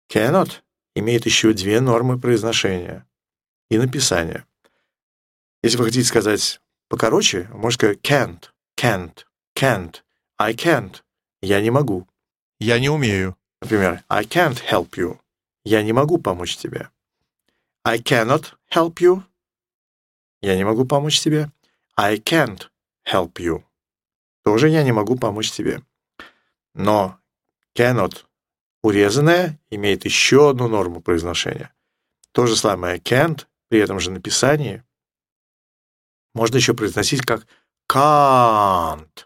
Cannot имеет еще две нормы произношения и написания. Если вы хотите сказать покороче, вы можете сказать can't. I can't. Я не могу. Я не умею. Например, I can't help you. Я не могу помочь тебе. I cannot help you. Я не могу помочь тебе. I can't help you. Тоже я не могу помочь тебе. Но cannot урезанное имеет еще одну норму произношения. То же самое can't при этом же написании можно еще произносить как can't.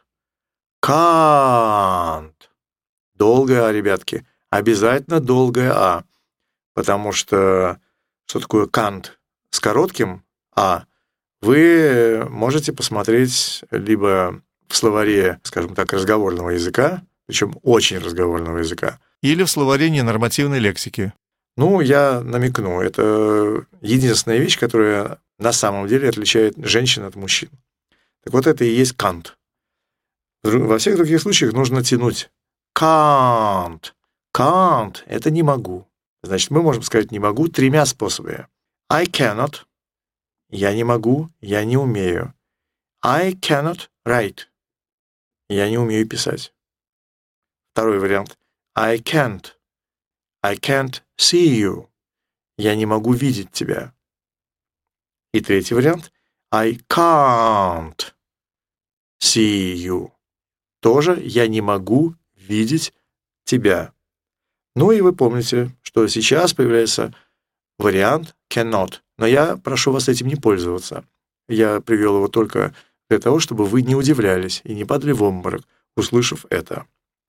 Долгое «а», ребятки. Обязательно долгое «а». Потому что такое can't с коротким «а» вы можете посмотреть либо в словаре, скажем так, разговорного языка, причем очень разговорного языка. Или в словаре ненормативной лексики. Я намекну. Это единственная вещь, которая на самом деле отличает женщин от мужчин. Так вот, это и есть can't. Во всех других случаях нужно тянуть. Can't. Это не могу. Значит, мы можем сказать не могу тремя способами. I cannot. Я не могу, я не умею. I cannot write. Я не умею писать. Второй вариант. I can't see you. Я не могу видеть тебя. И третий вариант. I can't see you. Тоже я не могу видеть тебя. И вы помните, что сейчас появляется вариант cannot. Но я прошу вас этим не пользоваться. Я привел его только для того, чтобы вы не удивлялись и не падали в обморок, услышав это.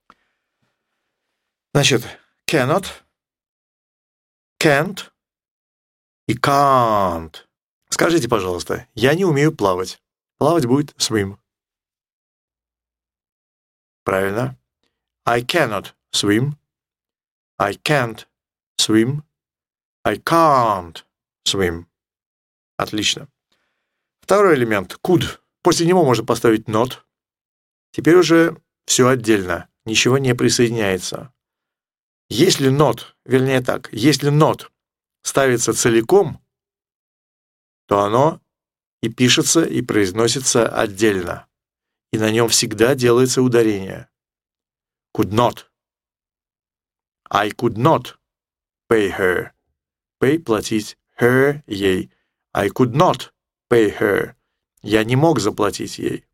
Значит, cannot, can't и can't. Скажите, пожалуйста, я не умею плавать. Плавать будет swim. Правильно. I cannot swim. I can't swim. I can't swim. Отлично. Второй элемент could. После него можно поставить not. Теперь уже все отдельно. Ничего не присоединяется. Если not ставится целиком, то оно и пишется, и произносится отдельно. И на нем всегда делается ударение. Could not. I could not pay her. Pay — платить. Her — ей. I could not pay her. Я не мог заплатить ей.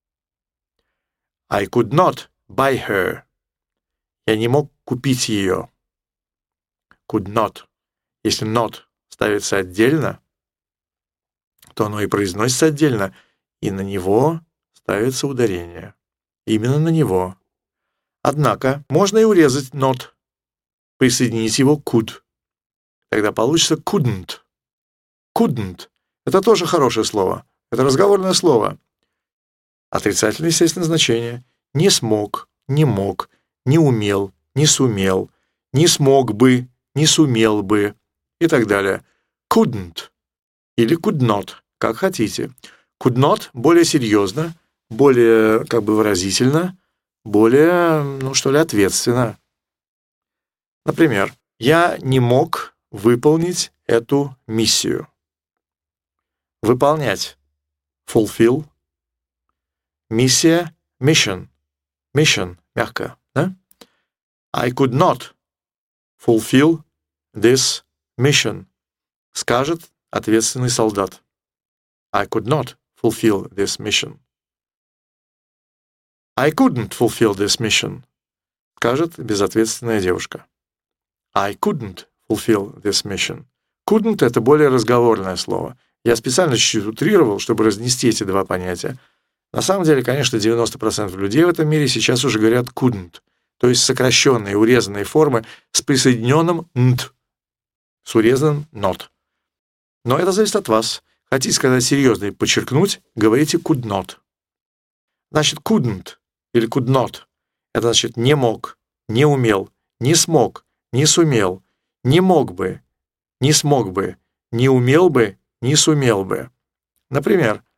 I could not buy her. Я не мог купить ее. Could not. Если not ставится отдельно, то оно и произносится отдельно, и на него ставится ударение. Именно на него. Однако можно и урезать not, присоединить его к could. Тогда получится couldn't. Couldn't. Это тоже хорошее слово. Это разговорное слово. Отрицательное, естественно, значение. Не смог, не мог, не умел, не сумел, не смог бы, не сумел бы и так далее. Couldn't или could not, как хотите. Could not более серьезно, более выразительно, более, ответственно. Например, я не мог выполнить эту миссию. Выполнять. Fulfill. Миссия. Mission. Mission. Мягко, да? I could not fulfill this mission. Скажет ответственный солдат. I could not fulfill this mission. I couldn't fulfill this mission. Скажет безответственная девушка. I couldn't fulfill this mission. Couldn't — это более разговорное слово. Я специально чуть-чуть утрировал, чтобы разнести эти два понятия. На самом деле, конечно, 90% людей в этом мире сейчас уже говорят couldn't, то есть сокращенные, урезанные формы с присоединенным «nt», с урезанным «not». Но это зависит от вас. Хотите сказать серьезно и подчеркнуть, говорите could not. Значит, couldn't или could not — это значит не мог, не умел, не смог, не сумел, не мог бы, не смог бы, не умел бы, не сумел бы. Например,